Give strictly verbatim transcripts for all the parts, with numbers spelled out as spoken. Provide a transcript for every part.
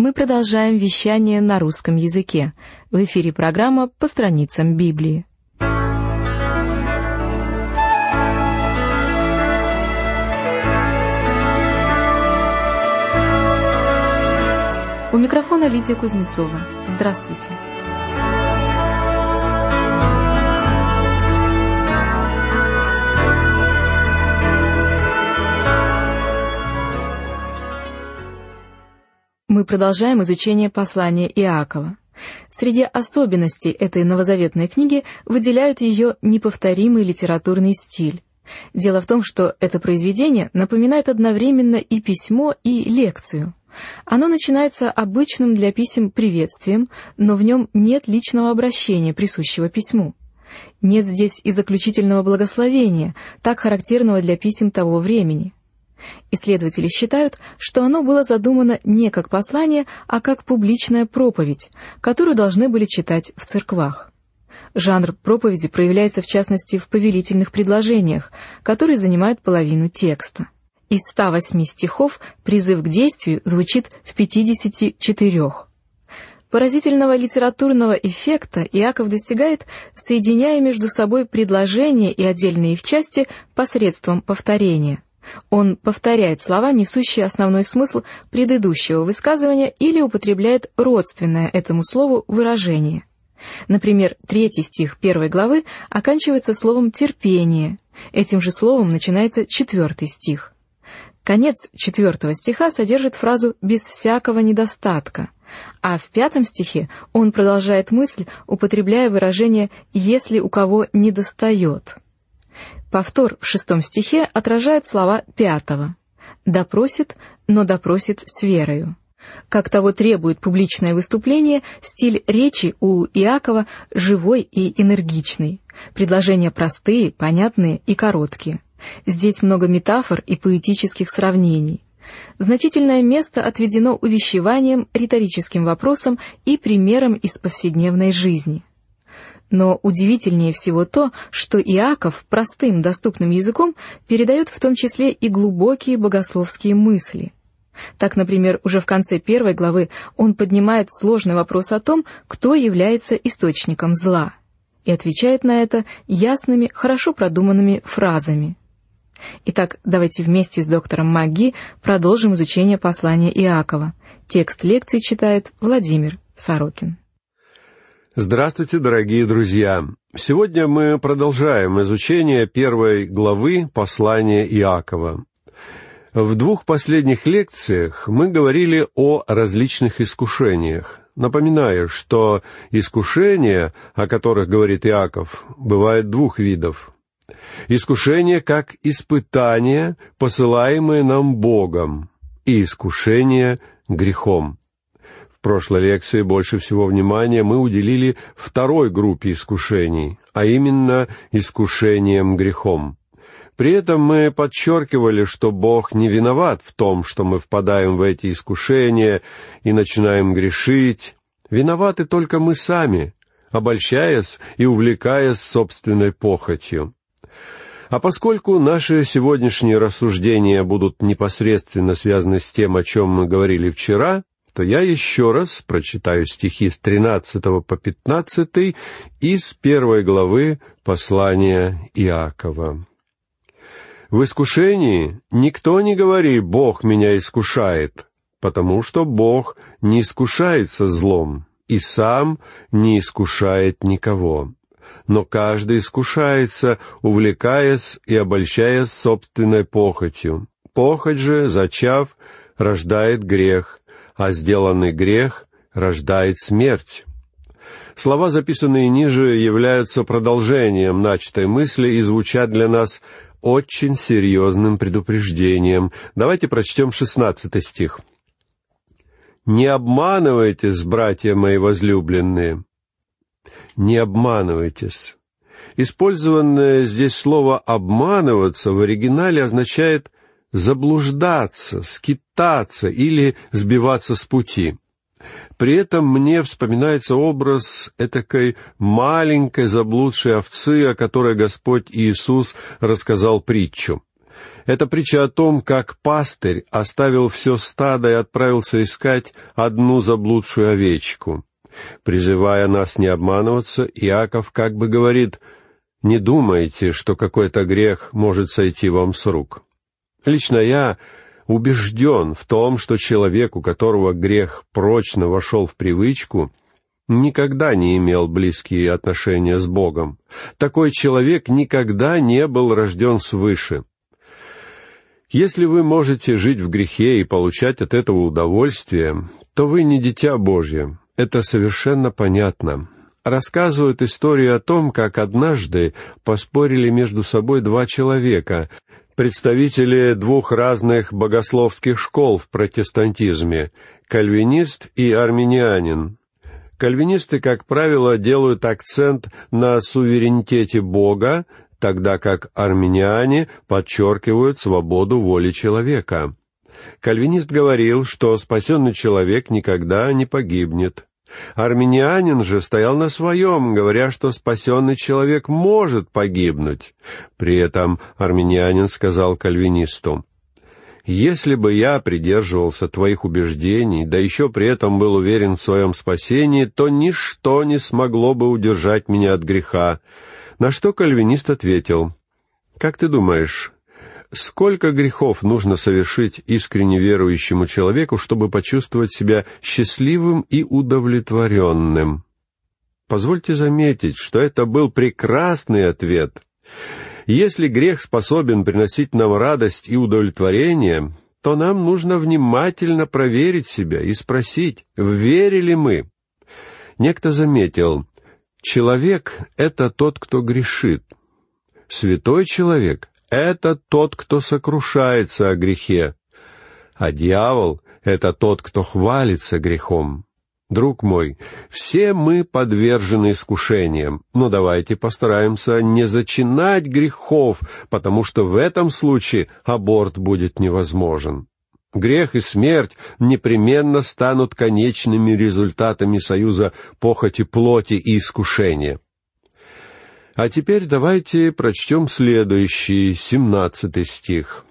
Мы продолжаем вещание на русском языке. В эфире программа «По страницам Библии». У микрофона Лидия Кузнецова. Здравствуйте. Мы продолжаем изучение послания Иакова. Среди особенностей этой новозаветной книги выделяют ее неповторимый литературный стиль. Дело в том, что это произведение напоминает одновременно и письмо, и лекцию. Оно начинается обычным для писем приветствием, но в нем нет личного обращения, присущего письму. Нет здесь и заключительного благословения, так характерного для писем того времени. Исследователи считают, что оно было задумано не как послание, а как публичная проповедь, которую должны были читать в церквах. Жанр проповеди проявляется в частности в повелительных предложениях, которые занимают половину текста. Из ста восьми стихов призыв к действию звучит в пятидесяти четырёх. Поразительного литературного эффекта Иаков достигает, соединяя между собой предложения и отдельные их части посредством повторения. Он повторяет слова, несущие основной смысл предыдущего высказывания, или употребляет родственное этому слову выражение. Например, третий стих первой главы оканчивается словом «терпение». Этим же словом начинается четвертый стих. Конец четвертого стиха содержит фразу «без всякого недостатка», а в пятом стихе он продолжает мысль, употребляя выражение «если у кого недостает». Повтор в шестом стихе отражает слова пятого. «Допросит, но допросит с верою». Как того требует публичное выступление, стиль речи у Иакова живой и энергичный. Предложения простые, понятные и короткие. Здесь много метафор и поэтических сравнений. Значительное место отведено увещеваниям, риторическим вопросам и примерам из повседневной жизни. Но удивительнее всего то, что Иаков простым, доступным языком передает в том числе и глубокие богословские мысли. Так, например, уже в конце первой главы он поднимает сложный вопрос о том, кто является источником зла, и отвечает на это ясными, хорошо продуманными фразами. Итак, давайте вместе с доктором МакГи продолжим изучение послания Иакова. Текст лекции читает Владимир Сорокин. Здравствуйте, дорогие друзья! Сегодня мы продолжаем изучение первой главы послания Иакова. В двух последних лекциях мы говорили о различных искушениях. Напоминаю, что искушения, о которых говорит Иаков, бывают двух видов. Искушение как испытание, посылаемое нам Богом, и искушение грехом. В прошлой лекции больше всего внимания мы уделили второй группе искушений, а именно искушением грехом. При этом мы подчеркивали, что Бог не виноват в том, что мы впадаем в эти искушения и начинаем грешить. Виноваты только мы сами, обольщаясь и увлекаясь собственной похотью. А поскольку наши сегодняшние рассуждения будут непосредственно связаны с тем, о чем мы говорили вчера, то я еще раз прочитаю стихи с тринадцатого по пятнадцатый из первой главы послания Иакова. «В искушении никто не говори: Бог меня искушает, потому что Бог не искушается злом, и сам не искушает никого. Но каждый искушается, увлекаясь и обольщаясь собственной похотью. Похоть же, зачав, рождает грех, а сделанный грех рождает смерть». Слова, записанные ниже, являются продолжением начатой мысли и звучат для нас очень серьезным предупреждением. Давайте прочтем шестнадцатый стих. «Не обманывайтесь, братья мои возлюбленные». Не обманывайтесь. Использованное здесь слово «обманываться» в оригинале означает заблуждаться, скитаться или сбиваться с пути. При этом мне вспоминается образ этакой маленькой заблудшей овцы, о которой Господь Иисус рассказал притчу. Это притча о том, как пастырь оставил все стадо и отправился искать одну заблудшую овечку. Призывая нас не обманываться, Иаков как бы говорит: «Не думайте, что какой-то грех может сойти вам с рук». Лично я убежден в том, что человек, у которого грех прочно вошел в привычку, никогда не имел близкие отношения с Богом. Такой человек никогда не был рожден свыше. Если вы можете жить в грехе и получать от этого удовольствие, то вы не дитя Божье. Это совершенно понятно. Рассказывают историю о том, как однажды поспорили между собой два человека, представители двух разных богословских школ в протестантизме — кальвинист и арминианин. Кальвинисты, как правило, делают акцент на суверенитете Бога, тогда как арминяне подчеркивают свободу воли человека. Кальвинист говорил, что спасенный человек никогда не погибнет. Арминианин же стоял на своем, говоря, что спасенный человек может погибнуть. При этом арминианин сказал кальвинисту: «Если бы я придерживался твоих убеждений, да еще при этом был уверен в своем спасении, то ничто не смогло бы удержать меня от греха». На что кальвинист ответил: «Как ты думаешь, сколько грехов нужно совершить искренне верующему человеку, чтобы почувствовать себя счастливым и удовлетворенным?» Позвольте заметить, что это был прекрасный ответ. Если грех способен приносить нам радость и удовлетворение, то нам нужно внимательно проверить себя и спросить, верили мы. Некто заметил: человек — это тот, кто грешит. Святой человек — это тот, кто сокрушается о грехе. А дьявол — это тот, кто хвалится грехом. Друг мой, все мы подвержены искушениям, но давайте постараемся не зачинать грехов, потому что в этом случае аборт будет невозможен. Грех и смерть непременно станут конечными результатами союза похоти плоти и искушения. А теперь давайте прочтем следующий, семнадцатый стих.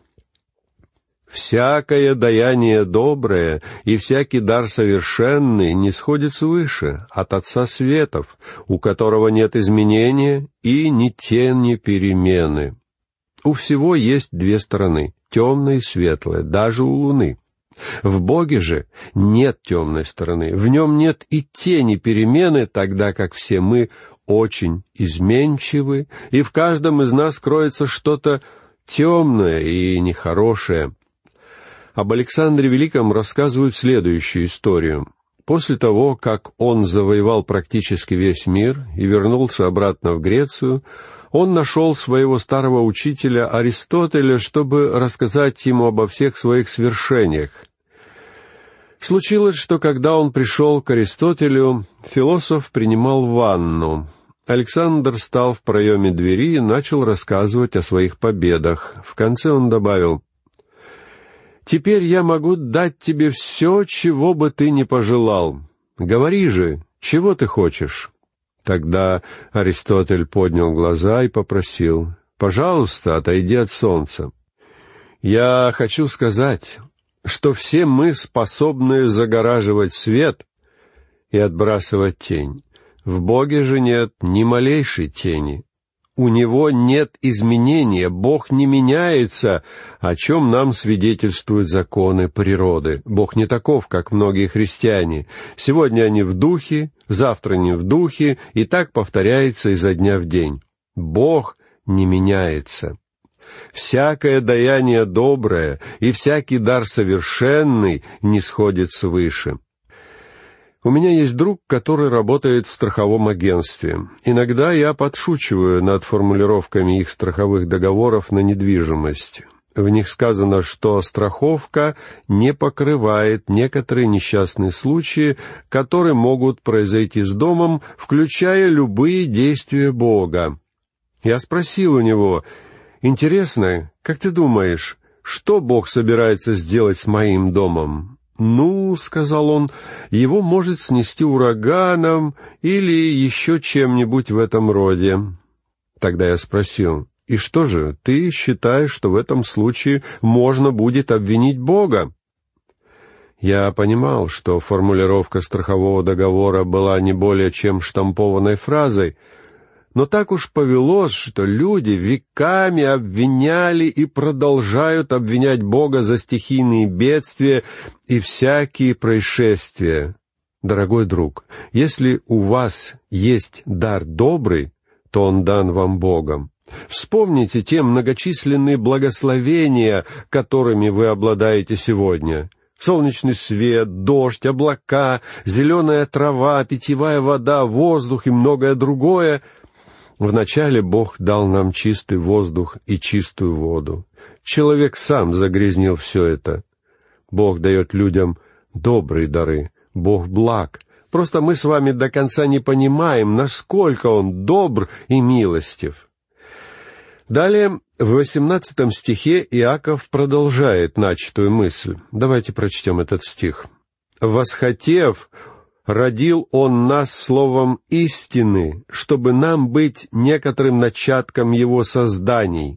«Всякое даяние доброе и всякий дар совершенный нисходит свыше, от Отца светов, у которого нет изменения и ни тени перемены». У всего есть две стороны — темная и светлая, даже у Луны. В Боге же нет темной стороны, в Нем нет и тени перемены, тогда как все мы очень изменчивы, и в каждом из нас кроется что-то темное и нехорошее. Об Александре Великом рассказывают следующую историю. После того, как он завоевал практически весь мир и вернулся обратно в Грецию, он нашел своего старого учителя Аристотеля, чтобы рассказать ему обо всех своих свершениях. Случилось, что когда он пришел к Аристотелю, философ принимал ванну. Александр стал в проеме двери и начал рассказывать о своих победах. В конце он добавил: «Теперь я могу дать тебе все, чего бы ты ни пожелал. Говори же, чего ты хочешь?» Тогда Аристотель поднял глаза и попросил: «Пожалуйста, отойди от солнца. Я хочу сказать, что все мы способны загораживать свет и отбрасывать тень. В Боге же нет ни малейшей тени. У Него нет изменения, Бог не меняется, о чем нам свидетельствуют законы природы. Бог не таков, как многие христиане. Сегодня они в духе, завтра не в духе, и так повторяется изо дня в день. Бог не меняется. Всякое даяние доброе и всякий дар совершенный нисходит свыше». У меня есть друг, который работает в страховом агентстве. Иногда я подшучиваю над формулировками их страховых договоров на недвижимость. В них сказано, что страховка не покрывает некоторые несчастные случаи, которые могут произойти с домом, включая любые действия Бога. Я спросил у него: «Интересно, как ты думаешь, что Бог собирается сделать с моим домом?» «Ну, — сказал он, — его может снести ураганом или еще чем-нибудь в этом роде». Тогда я спросил: И что же, ты считаешь, что в этом случае можно будет обвинить Бога? Я понимал, что формулировка страхового договора была не более чем штампованной фразой, но так уж повелось, что люди веками обвиняли и продолжают обвинять Бога за стихийные бедствия и всякие происшествия. Дорогой друг, если у вас есть дар добрый, то он дан вам Богом. Вспомните те многочисленные благословения, которыми вы обладаете сегодня. Солнечный свет, дождь, облака, зеленая трава, питьевая вода, воздух и многое другое. Вначале Бог дал нам чистый воздух и чистую воду. Человек сам загрязнил все это. Бог дает людям добрые дары. Бог благ. Просто мы с вами до конца не понимаем, насколько Он добр и милостив. Далее, в восемнадцатом стихе Иаков продолжает начатую мысль. Давайте прочтем этот стих. «Восхотев, родил Он нас словом истины, чтобы нам быть некоторым начатком Его созданий».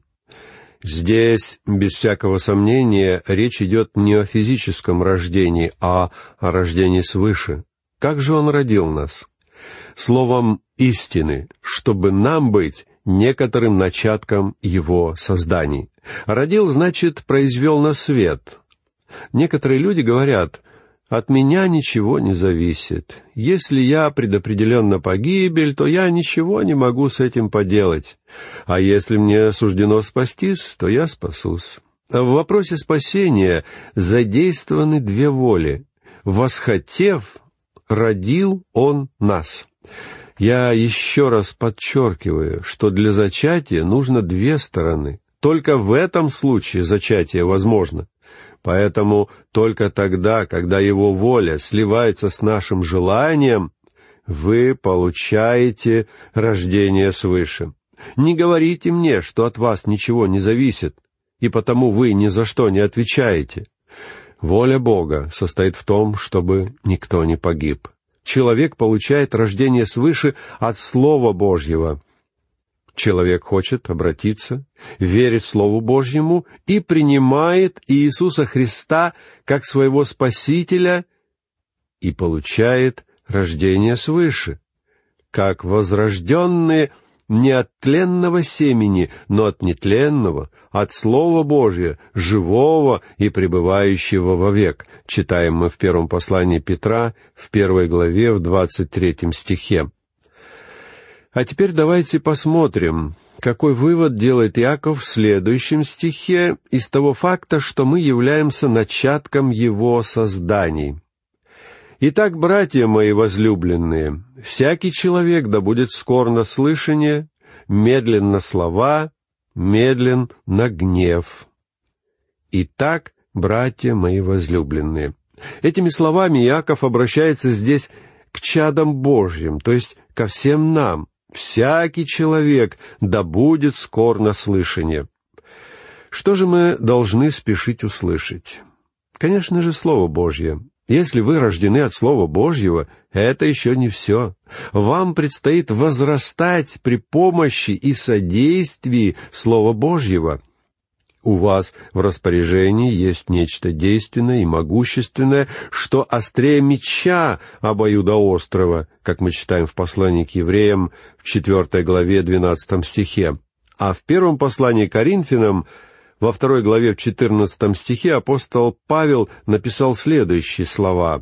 Здесь, без всякого сомнения, речь идет не о физическом рождении, а о рождении свыше. Как же Он родил нас? Словом истины, чтобы нам быть некоторым начатком Его созданий. Родил, значит, произвел на свет. Некоторые люди говорят: «От меня ничего не зависит. Если я предопределен на погибель, то я ничего не могу с этим поделать. А если мне суждено спастись, то я спасусь». В вопросе спасения задействованы две воли. «Восхотев, родил Он нас». Я еще раз подчеркиваю, что для зачатия нужно две стороны. Только в этом случае зачатие возможно. Поэтому только тогда, когда Его воля сливается с нашим желанием, вы получаете рождение свыше. Не говорите мне, что от вас ничего не зависит, и потому вы ни за что не отвечаете. Воля Бога состоит в том, чтобы никто не погиб. Человек получает рождение свыше от Слова Божьего. Человек хочет обратиться, верит Слову Божьему и принимает Иисуса Христа как своего Спасителя и получает рождение свыше, как возрожденные не от тленного семени, но от нетленного, от Слова Божия, живого и пребывающего вовек. Читаем мы в первом послании Петра, в первой главе, в двадцать третьем стихе. А теперь давайте посмотрим, какой вывод делает Иаков в следующем стихе из того факта, что мы являемся начатком Его созданий. «Итак, братья мои возлюбленные, всякий человек да будет скор на слышание, медлен на слова, медлен на гнев. Итак, братья мои возлюбленные». Этими словами Иаков обращается здесь к чадам Божьим, то есть ко всем нам. «Всякий человек да будет скор на слышание». Что же мы должны спешить услышать? Конечно же, Слово Божье. Если вы рождены от Слова Божьего, это еще не все. Вам предстоит возрастать при помощи и содействии Слова Божьего. У вас в распоряжении есть нечто действенное и могущественное, что острее меча обоюдоострого, как мы читаем в послании к евреям в четвертой главе двенадцатом стихе. А в первом послании к Коринфянам, во второй главе в четырнадцатом стихе, апостол Павел написал следующие слова: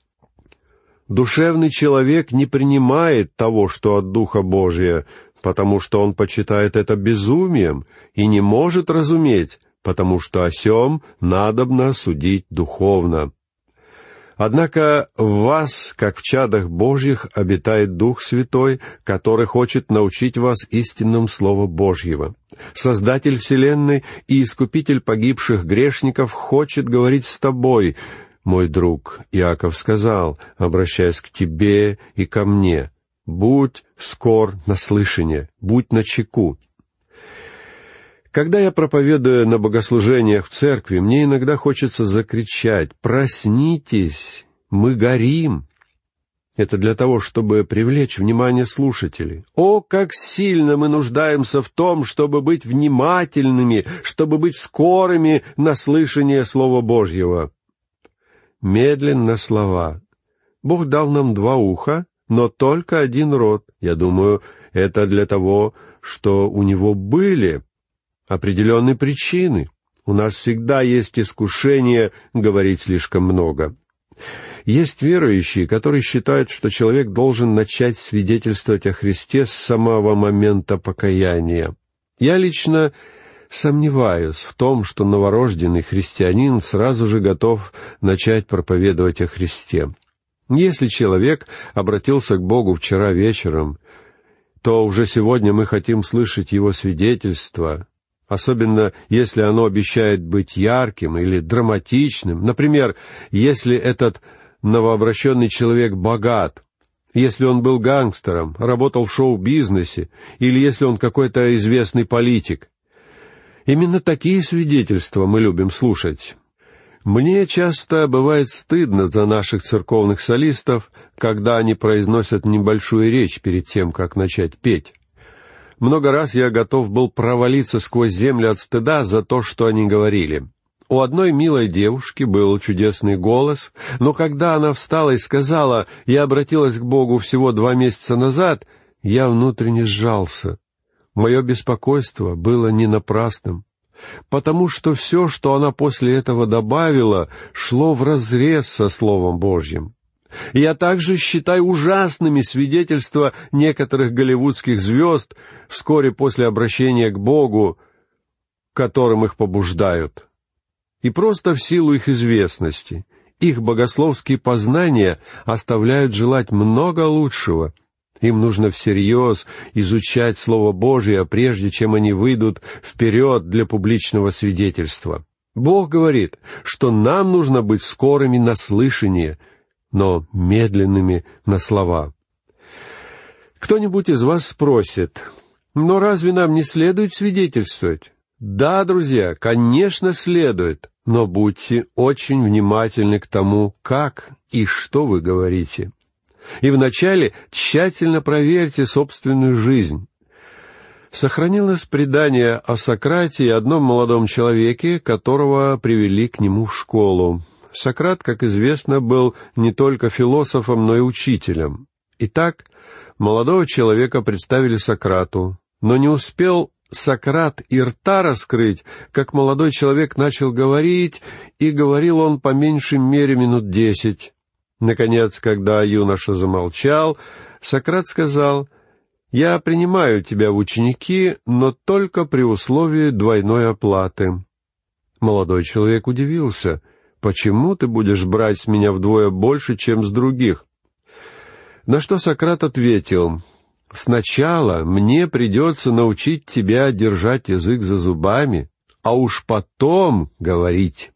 «Душевный человек не принимает того, что от Духа Божия, потому что он почитает это безумием и не может разуметь, потому что о сем надобно судить духовно. Однако в вас, как в чадах Божьих, обитает Дух Святой, который хочет научить вас истинным Слову Божьего. Создатель вселенной и искупитель погибших грешников хочет говорить с тобой, мой друг». Иаков сказал, обращаясь к тебе и ко мне: «Будь скор на слышание, будь начеку». Когда я проповедую на богослужениях в церкви, мне иногда хочется закричать: «Проснитесь, мы горим!» Это для того, чтобы привлечь внимание слушателей. О, как сильно мы нуждаемся в том, чтобы быть внимательными, чтобы быть скорыми на слышание Слова Божьего. Медленно слова. Бог дал нам два уха, но только один рот. Я думаю, это для того, что у Него были определенные причины. У нас всегда есть искушение говорить слишком много. Есть верующие, которые считают, что человек должен начать свидетельствовать о Христе с самого момента покаяния. Я лично сомневаюсь в том, что новорожденный христианин сразу же готов начать проповедовать о Христе. Если человек обратился к Богу вчера вечером, то уже сегодня мы хотим слышать его свидетельство, особенно если оно обещает быть ярким или драматичным. Например, если этот новообращенный человек богат, если он был гангстером, работал в шоу-бизнесе, или если он какой-то известный политик. Именно такие свидетельства мы любим слушать. Мне часто бывает стыдно за наших церковных солистов, когда они произносят небольшую речь перед тем, как начать петь. Много раз я готов был провалиться сквозь землю от стыда за то, что они говорили. У одной милой девушки был чудесный голос, но когда она встала и сказала: «Я обратилась к Богу всего два месяца назад», я внутренне сжался. Мое беспокойство было не напрасным, потому что все, что она после этого добавила, шло вразрез со Словом Божьим. Я также считаю ужасными свидетельства некоторых голливудских звезд вскоре после обращения к Богу, которым их побуждают. И просто в силу их известности, их богословские познания оставляют желать много лучшего. Им нужно всерьез изучать Слово Божие, прежде чем они выйдут вперед для публичного свидетельства. Бог говорит, что нам нужно быть скорыми на слышание, но медленными на слова. Кто-нибудь из вас спросит: «Но разве нам не следует свидетельствовать?» Да, друзья, конечно, следует, но будьте очень внимательны к тому, как и что вы говорите. И вначале тщательно проверьте собственную жизнь. Сохранилось предание о Сократе и одном молодом человеке, которого привели к нему в школу. Сократ, как известно, был не только философом, но и учителем. Итак, молодого человека представили Сократу, но не успел Сократ и рта раскрыть, как молодой человек начал говорить, и говорил он по меньшей мере минут десять. Наконец, когда юноша замолчал, Сократ сказал: «Я принимаю тебя в ученики, но только при условии двойной оплаты». Молодой человек удивился: «Почему ты будешь брать с меня вдвое больше, чем с других?» На что Сократ ответил: «Сначала мне придется научить тебя держать язык за зубами, а уж потом говорить».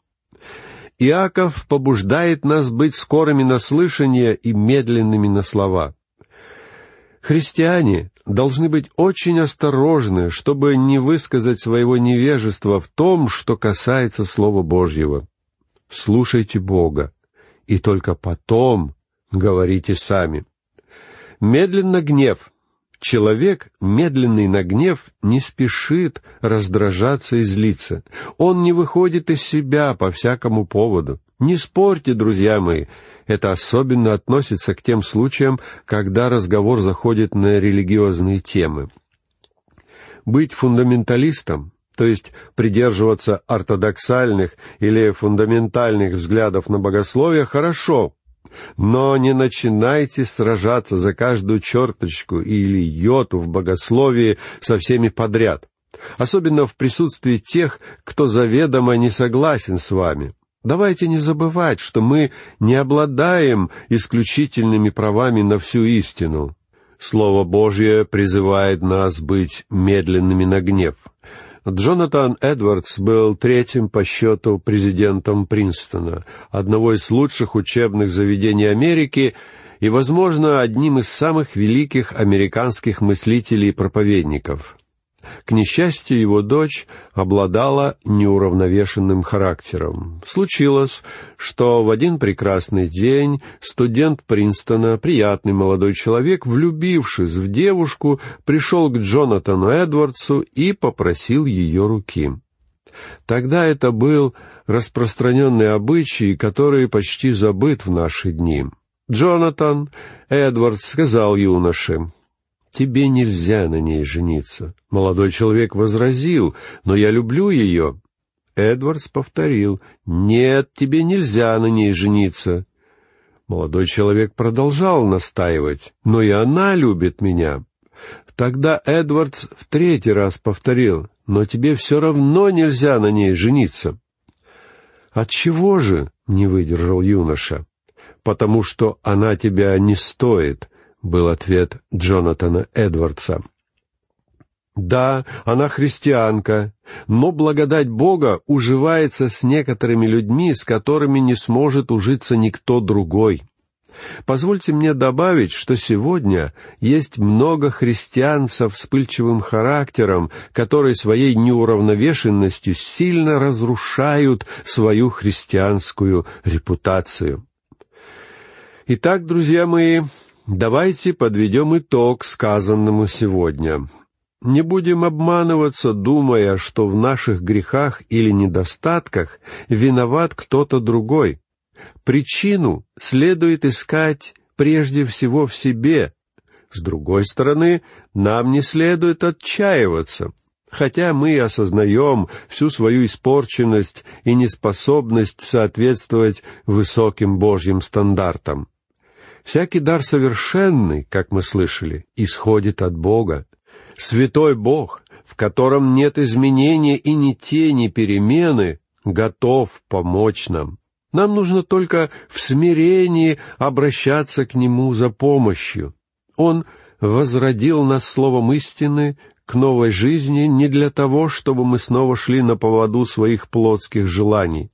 Иаков побуждает нас быть скорыми на слышание и медленными на слова. Христиане должны быть очень осторожны, чтобы не высказать своего невежества в том, что касается Слова Божьего. Слушайте Бога, и только потом говорите сами. Медленно гнев. Человек, медленный на гнев, не спешит раздражаться и злиться. Он не выходит из себя по всякому поводу. Не спорьте, друзья мои, это особенно относится к тем случаям, когда разговор заходит на религиозные темы. Быть фундаменталистом, то есть придерживаться ортодоксальных или фундаментальных взглядов на богословие, хорошо. Но не начинайте сражаться за каждую черточку или йоту в богословии со всеми подряд, особенно в присутствии тех, кто заведомо не согласен с вами. Давайте не забывать, что мы не обладаем исключительными правами на всю истину. Слово Божье призывает нас быть медленными на гнев. Джонатан Эдвардс был третьим по счету президентом Принстона, одного из лучших учебных заведений Америки и, возможно, одним из самых великих американских мыслителей и проповедников. К несчастью, его дочь обладала неуравновешенным характером. Случилось, что в один прекрасный день студент Принстона, приятный молодой человек, влюбившись в девушку, пришел к Джонатану Эдвардсу и попросил ее руки. Тогда это был распространенный обычай, который почти забыт в наши дни. Джонатан Эдвардс сказал юноше: «Тебе нельзя на ней жениться». Молодой человек возразил: «Но я люблю ее». Эдвардс повторил: «Нет, тебе нельзя на ней жениться». Молодой человек продолжал настаивать: «Но и она любит меня». Тогда Эдвардс в третий раз повторил: «Но тебе все равно нельзя на ней жениться». «Отчего же?» — не выдержал юноша. «Потому что она тебя не стоит», — был ответ Джонатана Эдвардса. «Да, она христианка, но благодать Бога уживается с некоторыми людьми, с которыми не сможет ужиться никто другой. Позвольте мне добавить, что сегодня есть много христиан со вспыльчивым характером, которые своей неуравновешенностью сильно разрушают свою христианскую репутацию. Итак, друзья мои, давайте подведем итог сказанному сегодня. Не будем обманываться, думая, что в наших грехах или недостатках виноват кто-то другой. Причину следует искать прежде всего в себе. С другой стороны, нам не следует отчаиваться, хотя мы осознаем всю свою испорченность и неспособность соответствовать высоким Божьим стандартам. Всякий дар совершенный, как мы слышали, исходит от Бога. Святой Бог, в котором нет изменения и ни тени перемены, готов помочь нам. Нам нужно только в смирении обращаться к Нему за помощью. Он возродил нас словом истины к новой жизни не для того, чтобы мы снова шли на поводу своих плотских желаний.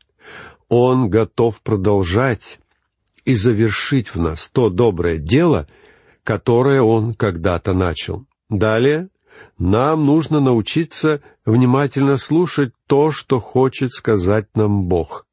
Он готов продолжать и завершить в нас то доброе дело, которое Он когда-то начал. Далее нам нужно научиться внимательно слушать то, что хочет сказать нам Бог.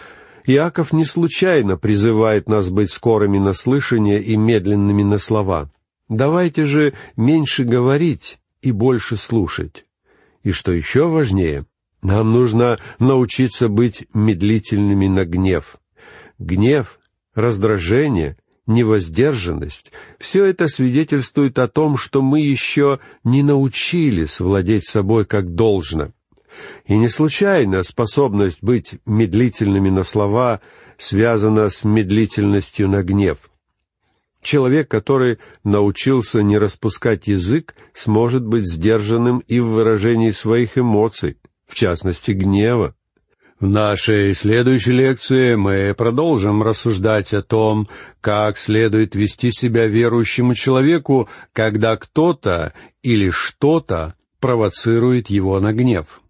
Иаков не случайно призывает нас быть скорыми на слышание и медленными на слова. Давайте же меньше говорить и больше слушать. И что еще важнее, нам нужно научиться быть медлительными на гнев. Гнев, раздражение, невоздержанность — все это свидетельствует о том, что мы еще не научились владеть собой как должно. И не случайно способность быть медлительными на слова связана с медлительностью на гнев. Человек, который научился не распускать язык, сможет быть сдержанным и в выражении своих эмоций, в частности, гнева. В нашей следующей лекции мы продолжим рассуждать о том, как следует вести себя верующему человеку, когда кто-то или что-то провоцирует его на гнев.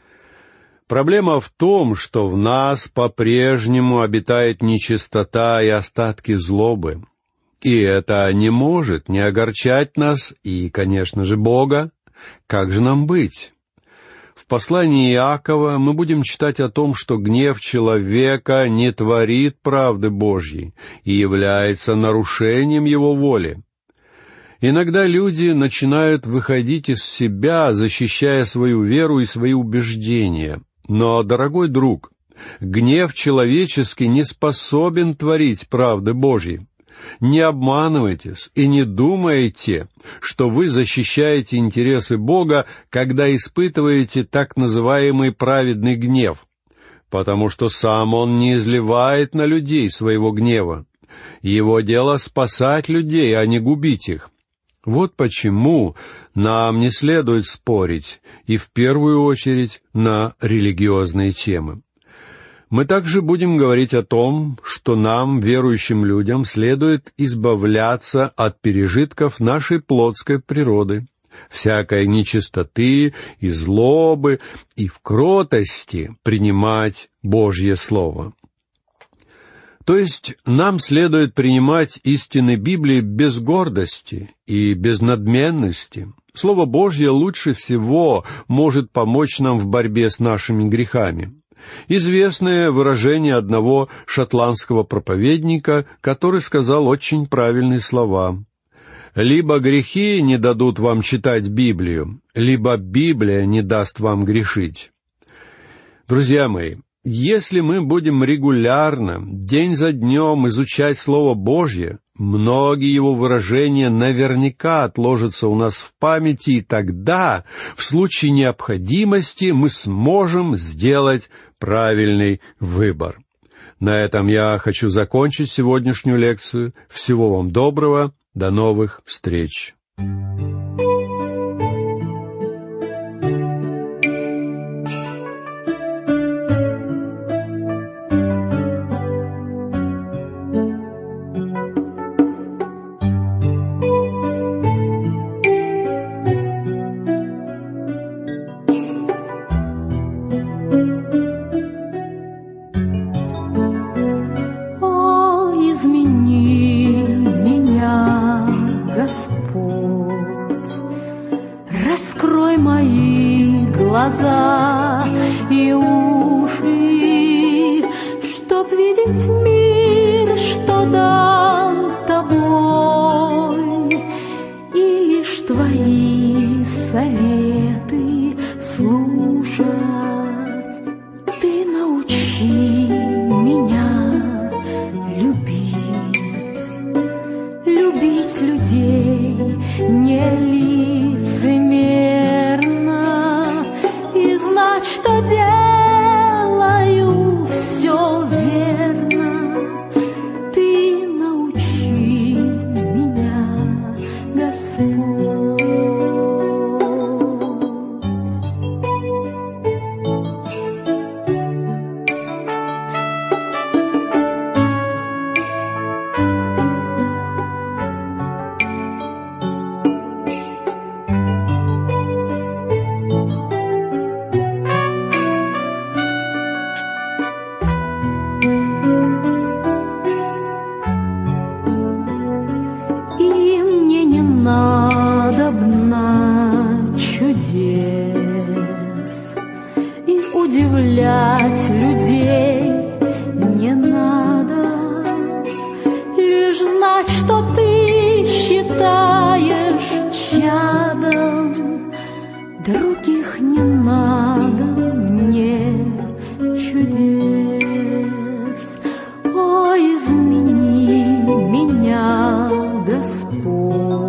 Проблема в том, что в нас по-прежнему обитает нечистота и остатки злобы. И это не может не огорчать нас и, конечно же, Бога. Как же нам быть? В послании Иакова мы будем читать о том, что гнев человека не творит правды Божьей и является нарушением его воли. Иногда люди начинают выходить из себя, защищая свою веру и свои убеждения. Но, дорогой друг, гнев человеческий не способен творить правды Божьей. Не обманывайтесь и не думайте, что вы защищаете интересы Бога, когда испытываете так называемый праведный гнев, потому что сам Он не изливает на людей своего гнева. Его дело спасать людей, а не губить их. Вот почему нам не следует спорить, и в первую очередь на религиозные темы. Мы также будем говорить о том, что нам, верующим людям, следует избавляться от пережитков нашей плотской природы, всякой нечистоты и злобы, и в кротости принимать Божье Слово. То есть нам следует принимать истины Библии без гордости и без надменности, Слово Божье лучше всего может помочь нам в борьбе с нашими грехами. Известное выражение одного шотландского проповедника, который сказал очень правильные слова: «Либо грехи не дадут вам читать Библию, либо Библия не даст вам грешить». Друзья мои, если мы будем регулярно, день за днем изучать Слово Божье, многие его выражения наверняка отложатся у нас в памяти, и тогда, в случае необходимости, мы сможем сделать правильный выбор. На этом я хочу закончить сегодняшнюю лекцию. Всего вам доброго, до новых встреч. Раскрой мои глаза и уши, чтоб видеть мир, что дан тобой, и лишь твои советы слушать. Ты научи меня любить, любить людей, не лицемерно, и знать, что делаю все верно. Ты научи меня, Господь. Надобно чудес и удивлять людей не надо, лишь знать, что ты считаешь чадом. Других не надо мне чудес. О, измени меня, Господь.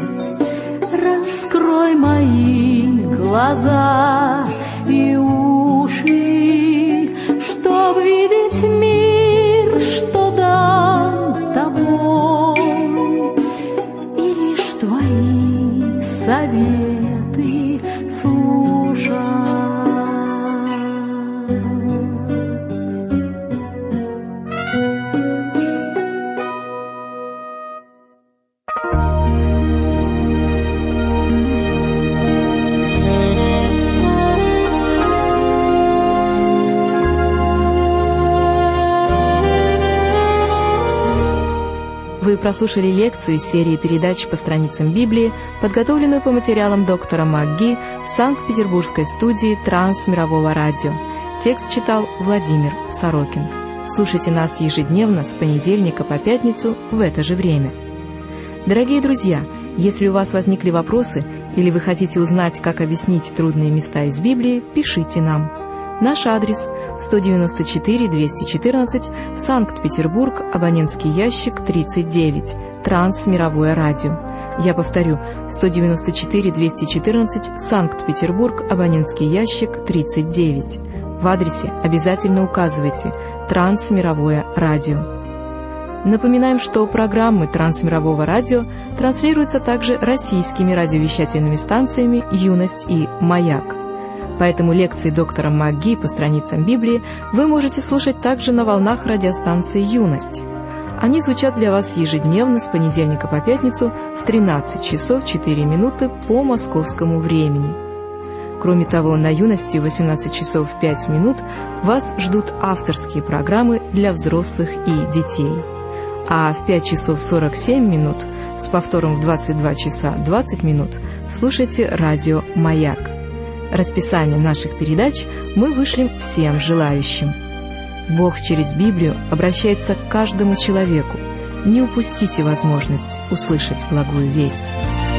Раскрой мои глаза и уши, чтоб видеть мир, что дан тобой, и лишь твои советы слушать. Вы прослушали лекцию из серии передач по страницам Библии, подготовленную по материалам доктора МакГи в Санкт-Петербургской студии Трансмирового радио. Текст читал Владимир Сорокин. Слушайте нас ежедневно с понедельника по пятницу в это же время. Дорогие друзья, если у вас возникли вопросы или вы хотите узнать, как объяснить трудные места из Библии, пишите нам. Наш адрес – сто девяносто четыре двести четырнадцать, Санкт-Петербург, абонентский ящик тридцать девять, Трансмировое радио. Я повторю, сто девяносто четыре двести четырнадцать, Санкт-Петербург, абонентский ящик тридцать девять. В адресе обязательно указывайте «Трансмировое радио». Напоминаем, что программы Трансмирового радио транслируются также российскими радиовещательными станциями «Юность» и «Маяк». Поэтому лекции доктора МакГи по страницам Библии вы можете слушать также на волнах радиостанции «Юность». Они звучат для вас ежедневно с понедельника по пятницу в тринадцать часов четыре минуты по московскому времени. Кроме того, на «Юности» в восемнадцать часов пять минут вас ждут авторские программы для взрослых и детей. А в пять часов сорок семь минут с повтором в двадцать два часа двадцать минут слушайте радио «Маяк». Расписание наших передач мы вышлем всем желающим. Бог через Библию обращается к каждому человеку. Не упустите возможность услышать благую весть.